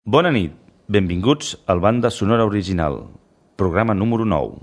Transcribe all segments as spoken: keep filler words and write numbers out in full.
Bona nit, benvinguts al Banda Sonora Original, programa número nou.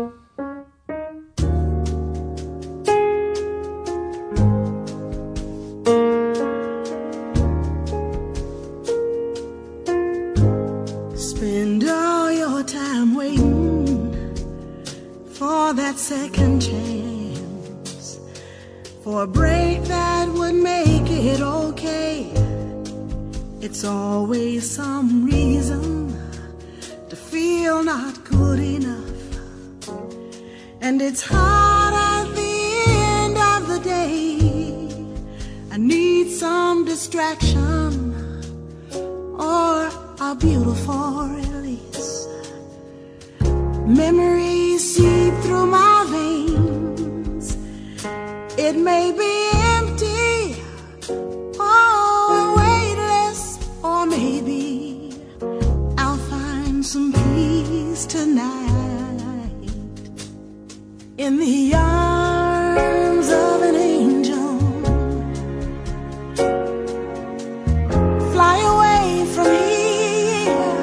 Spend all your time waiting for that second chance, for a break that would make it okay. It's always some reason to feel not good enough, and it's hard at the end of the day. I need some distraction or a beautiful release. Memories seep through my veins. It may be empty or weightless, or maybe I'll find some peace tonight in the arms of an angel. Fly away from here,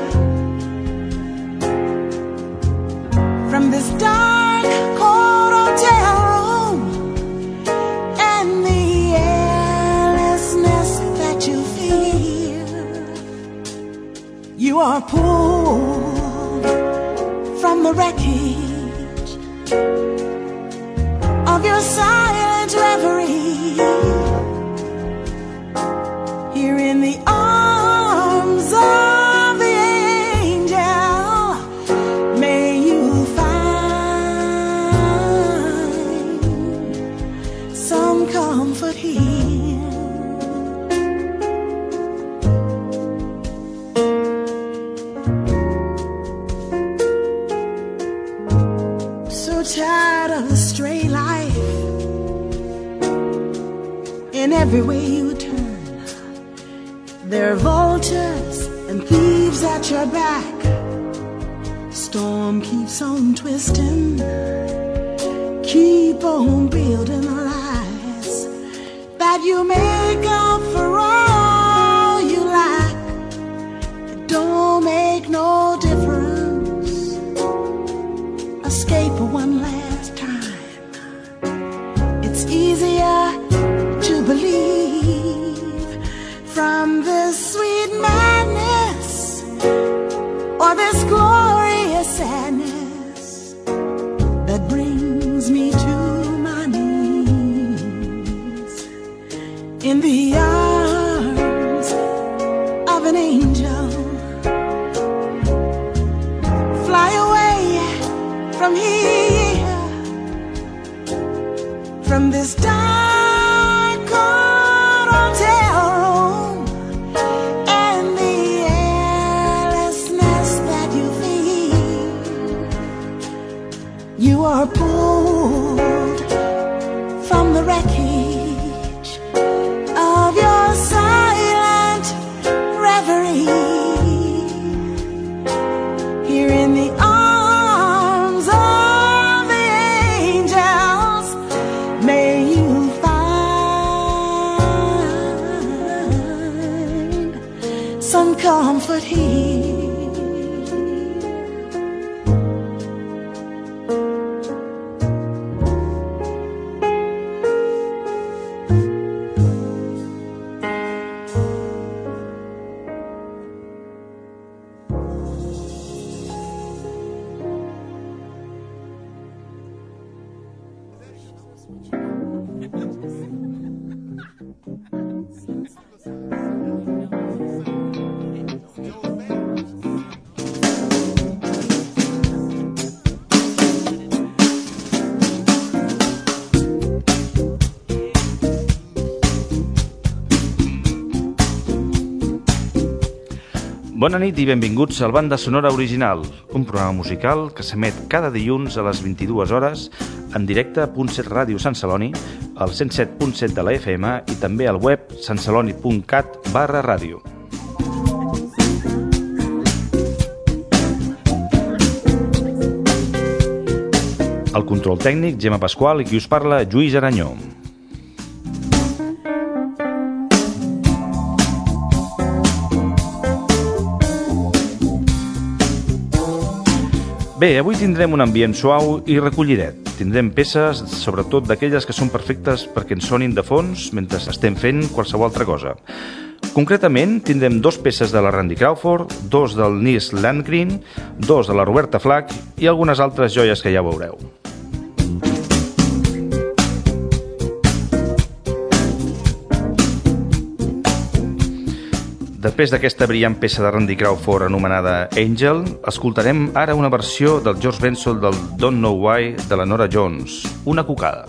from this dark, cold hotel room, and the airlessness that you feel. You are pulled from the wreckage of your silent reverie, here in the arms of the angel. May you find some comfort here. So tired of the stray life. In every way you turn, there are vultures and thieves at your back. Storm keeps on twisting. Keep on building the lies that you make up for all you lack. It don't make no difference. Escape one last time. It's easier to believe from this sweet madness or this glorious sadness that brings me to my knees in the arms of an angel. Fly away from here, from this dark, cold hotel room, and the airlessness that you feel. You are pulled from the wreckage of your silent reverie, here in the arms of the angels. May you find some comfort here. Bona nit i benvinguts al Banda Sonora Original, un programa musical que s'emet cada dilluns a les vint-i-dues hores en directe a punt set Ràdio Sant Celoni, al cent set punt set de la F M i també al web santceloni punt cat barra ràdio. Al control tècnic, Gemma Pasqual, i qui us parla, Lluís Aranyó. Bé, avui tindrem un ambient suau i recollidet. Tindrem peces, sobretot d'aquelles que són perfectes perquè ens sonin de fons mentre estem fent qualsevol altra cosa. Concretament, tindrem dos peces de la Randy Crawford, dos del Nils Landgren, dos de la Roberta Flack i algunes altres joies que ja veureu. Després d'aquesta brillant peça de Randy Crawford anomenada Angel, escoltarem ara una versió del George Benson del Don't Know Why de la Norah Jones, una cucada.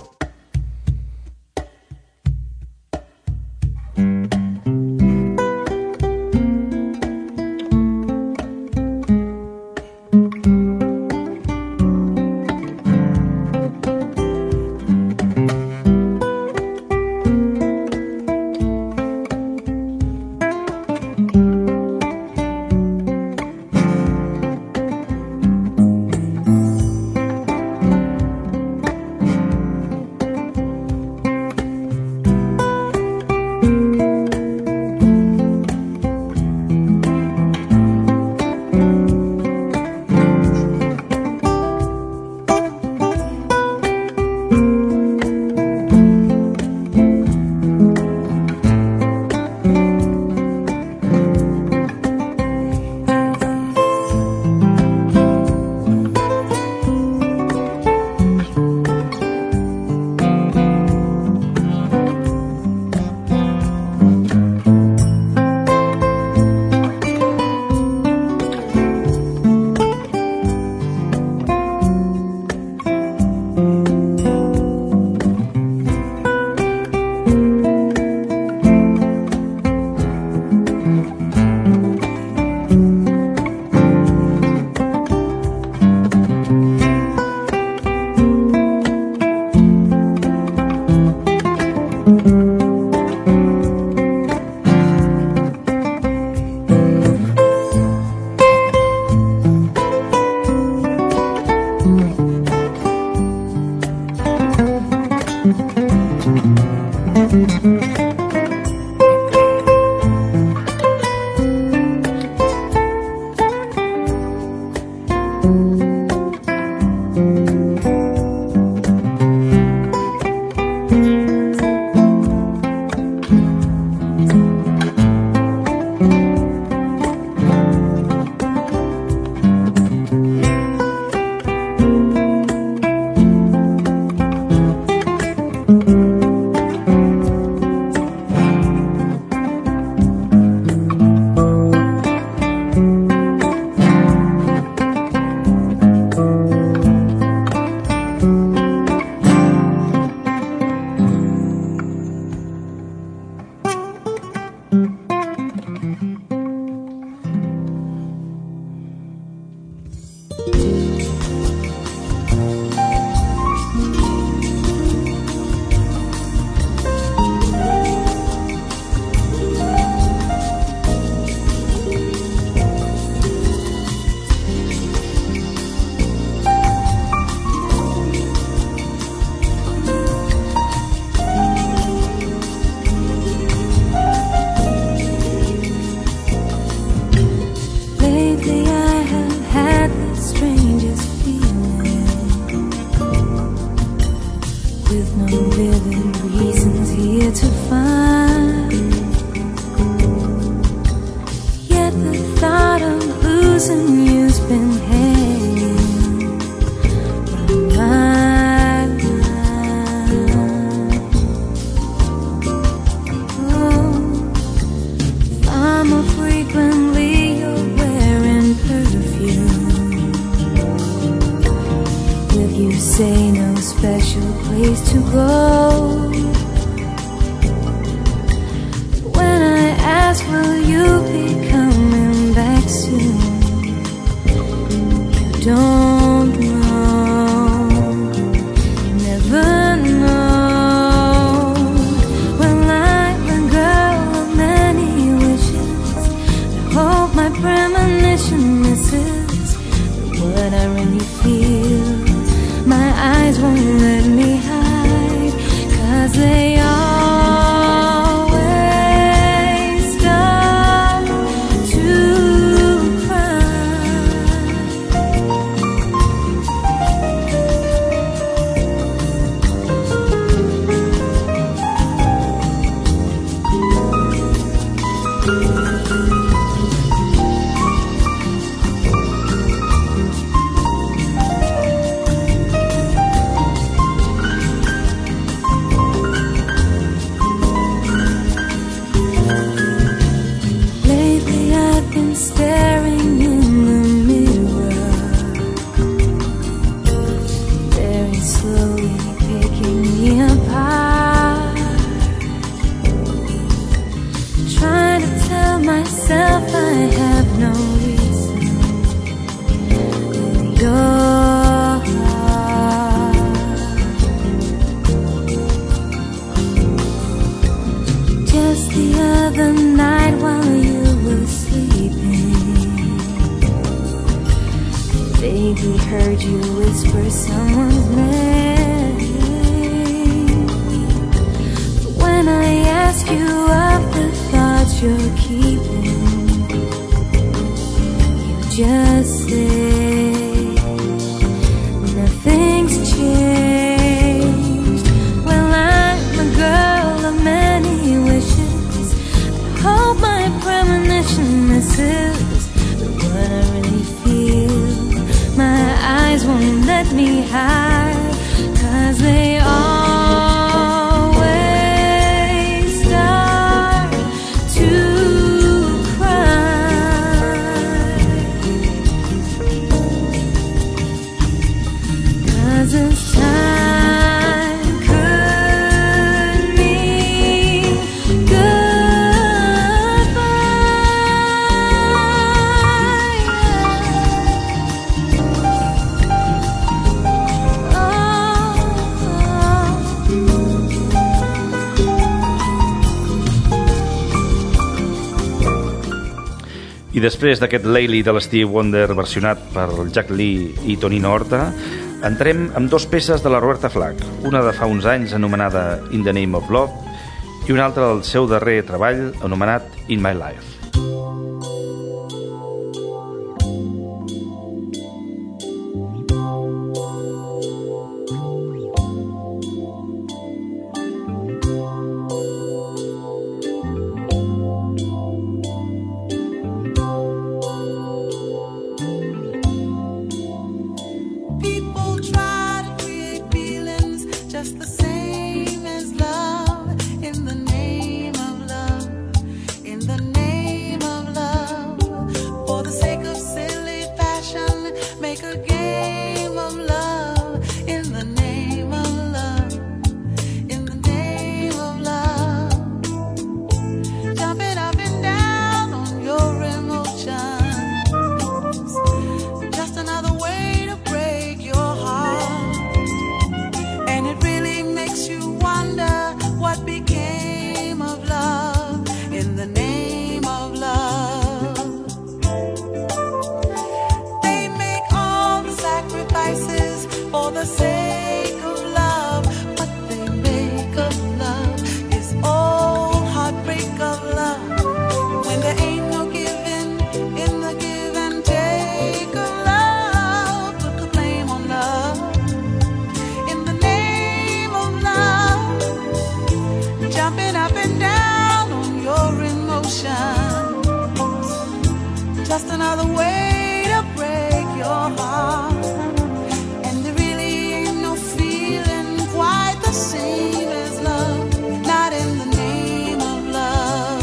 Maybe heard you whisper someone's name. But when I ask you of the thoughts you're keeping, you just say nothing's changed. Well, I'm a girl of many wishes. I hope my premonition misses what I really feel. My eyes won't let me hide, 'cause they always start to cry. 'Cause this time could mean I després d'aquest Laylee de l'Stevie Wonder versionat per Jack Lee i Tonino Horta, entrem amb dos peces de la Roberta Flack, una de fa uns anys anomenada In the Name of Love i una altra del seu darrer treball anomenat In My Life. Just another way to break your heart. And there really ain't no feeling quite the same as love. Not in the name of love.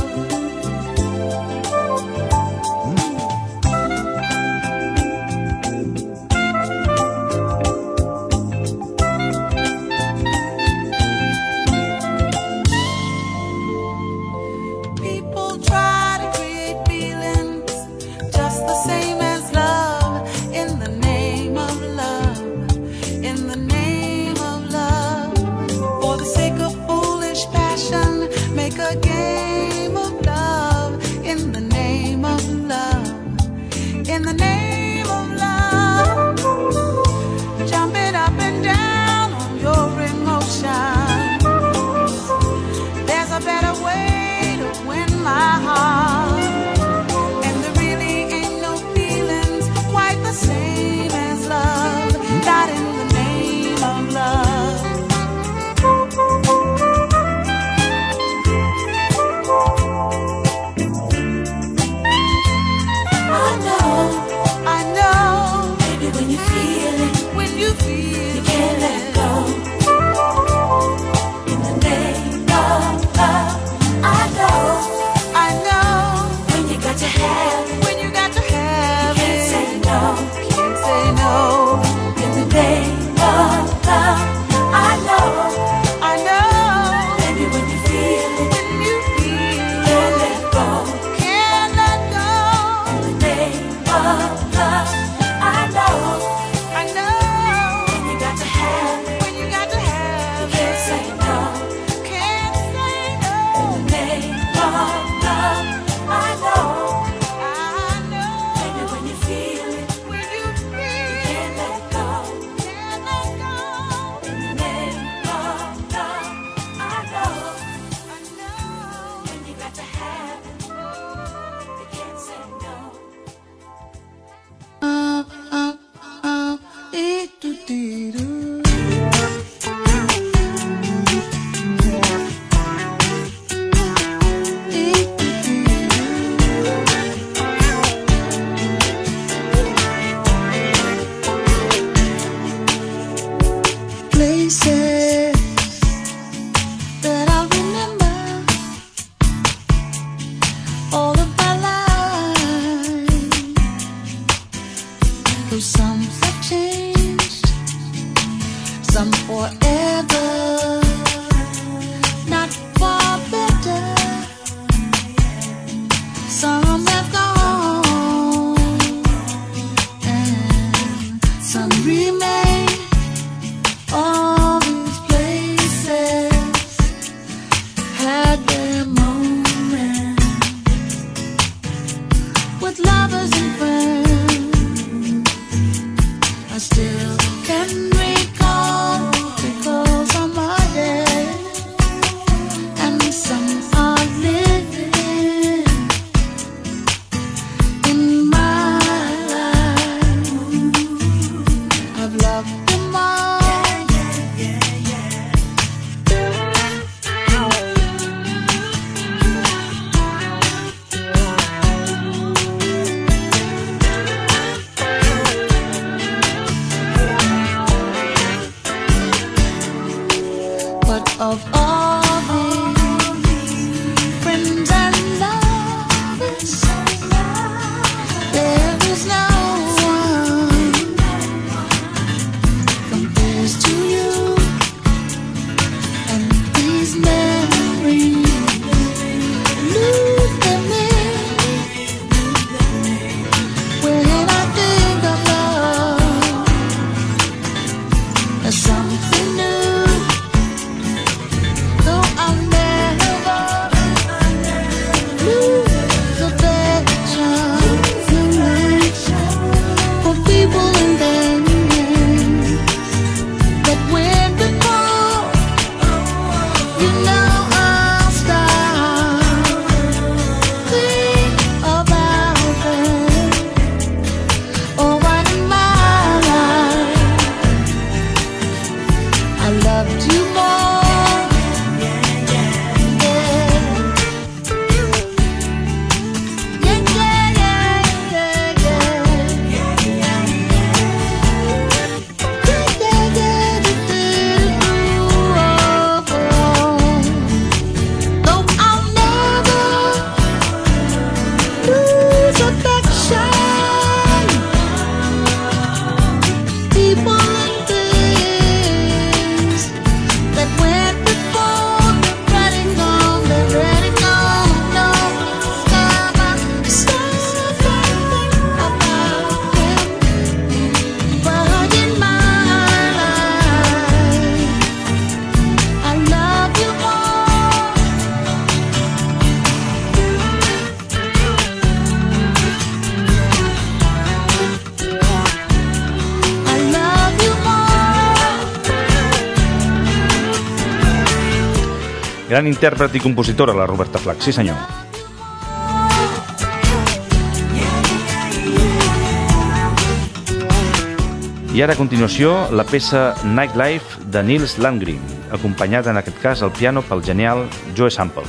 People try to create feelings just the same as love. In the name of love. In the name of love. For the sake of foolish passion, make a game of love. In the name of love. In the name of love. Jumping up and down on your emotions. There's a better way to win my heart. And there really ain't no feelings quite the same as love. Not in the name of love. I know, I know. Baby, when you feel it, when you feel you can't let go. In the name of love, I know, I know. When you got to have it, when you got to have it, can't say no, can't say no. In the name of love, I know, I know. Baby, when you feel it, when you feel it, can't let go, can't let go. In the name of love, I know, I know. When you got to have it, when you got to have it, can't say no, can't say no. In the name of love, I know, I know. Baby, when you feel it, when you feel it, Though some have changed, some forever, not for better. Some have gone, and some remain. All these places had their moments with lovers and friends. I still can recall because of my day, and some are living in my life. I've loved them all. Of all these friends and lovers, there is no one compares to you and these memories. Lose them in when I think of love. There's something new. Gran intèrpret i compositora, la Roberta Flack, sí senyor. I ara a continuació la peça Nightlife de Nils Landgren, acompanyada en aquest cas al piano pel genial Joe Sample.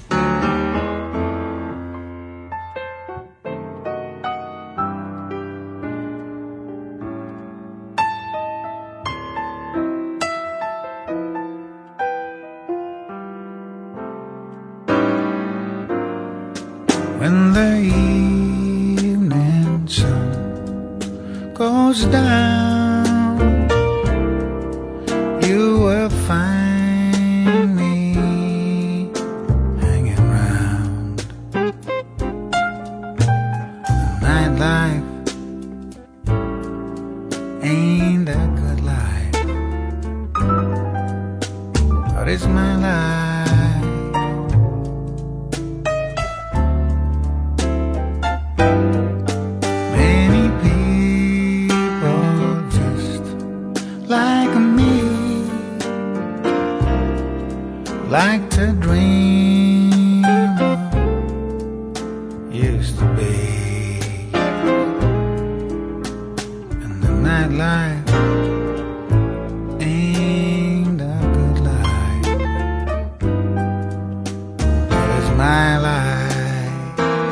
When the evening sun goes down, you will find me hanging round. The nightlife ain't a good life, but it's my life. Like to dream of used to be, and the nightlife ain't a good life, but it's my life.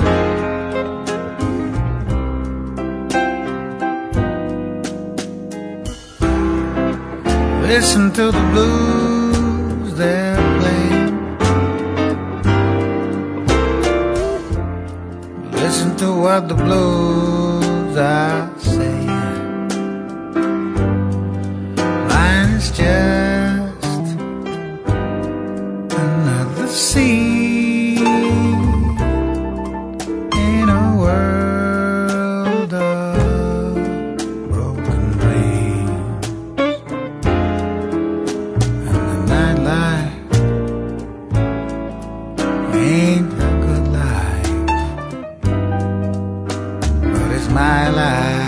Listen to the blues they're playing, listen to what the blues are saying. is my life.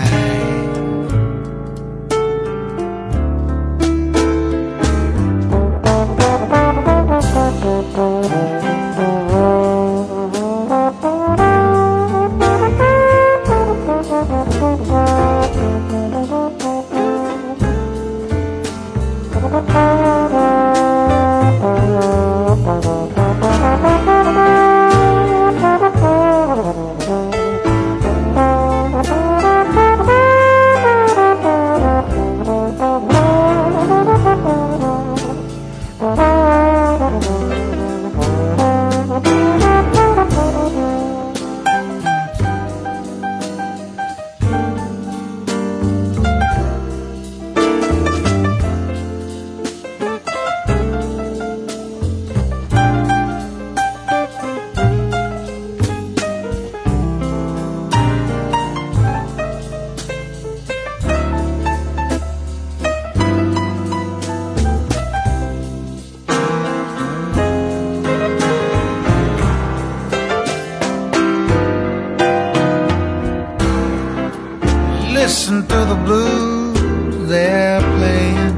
Listen to the blues they're playing.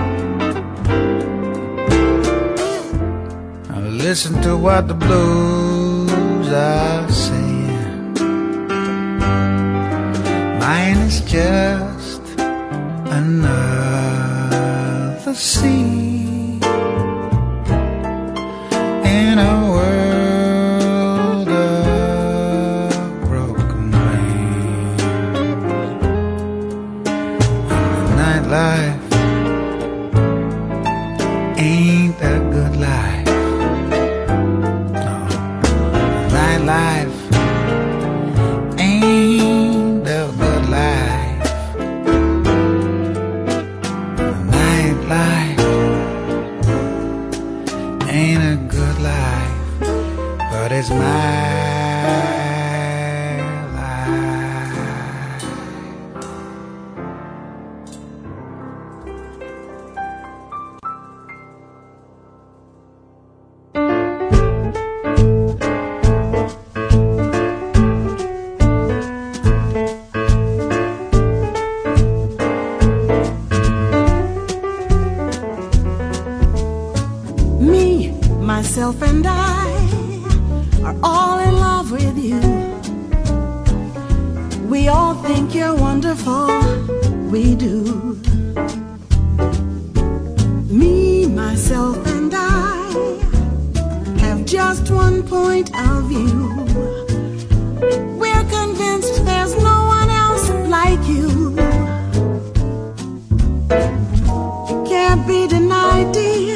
Now listen to what the blues are saying. Mine is just another sea in a world of broken dreams. Nightlife ain't a good life. No, nightlife ain't a good life. Nightlife ain't a good life, but it's my life. Me, myself, and I are all in love with you. We all think you're wonderful, we do. Me, myself, and I have just one point of view. We're convinced there's no one else like you. Can't be denied, dear.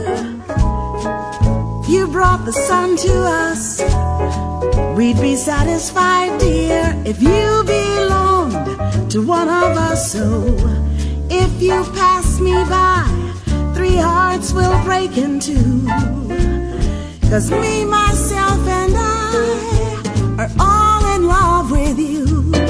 You brought the sun to us. We'd be satisfied, dear, if you belonged to one of us. So if you pass me by, three hearts will break in two. 'Cause me, myself, and I are all in love with you.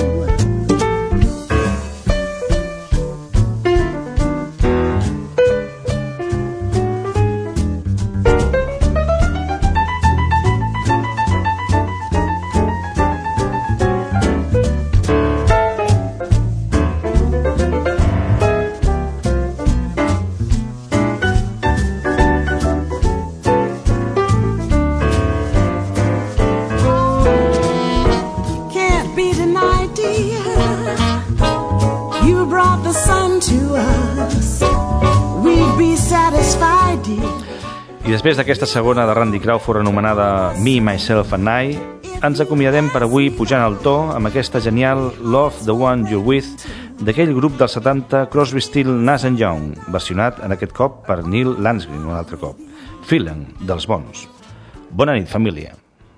Can't be denied, dear. You brought the sun to us. We'd be satisfied, dear. I després d'aquesta segona de Randy Crawford anomenada Me, Myself and I, ens acomiadem per avui pujant el to amb aquesta genial Love the One You're With d'aquell grup dels setanta Crosby, Still, Nash and Young, versionat en aquest cop per Neil Lansgreen un altre cop. Feeling, dels bons. Bona nit, família.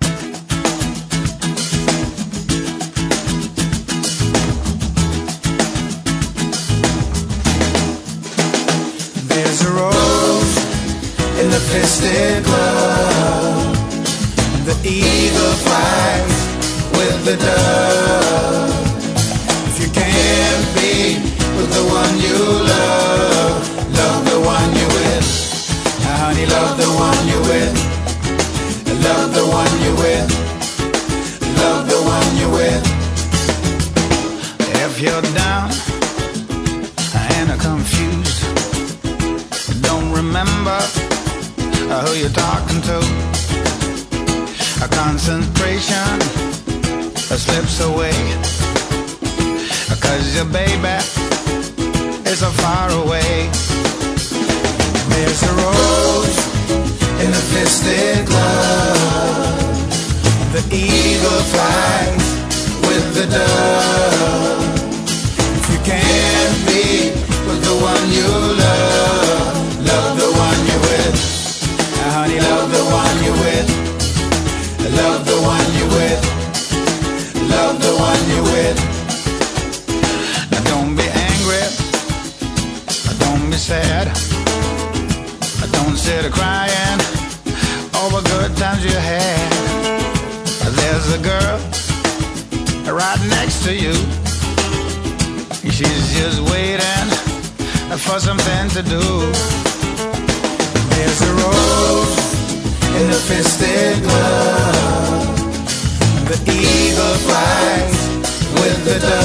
There's a rose in the festive club. The eagle flies with the dove. If you can't be with the one you love, love the one you're with. Now, honey, love the one you're with. Love the one you're with. Love the one you're with. you're down and confused, don't remember who you're talking to, a concentration slips away, cause your baby is so far away. There's a rose in a fisted glove, the eagle flies with the dove. If you can't be with the one you love, love the one you're with. Now, honey, love the one you're with. Love the one you're with. Love the one you're with. Now don't be angry, don't be sad, don't sit crying over good times you had. There's a girl right next to you, she's just waiting for something to do. There's a rose in a fisted glove, the eagle flies with the dove.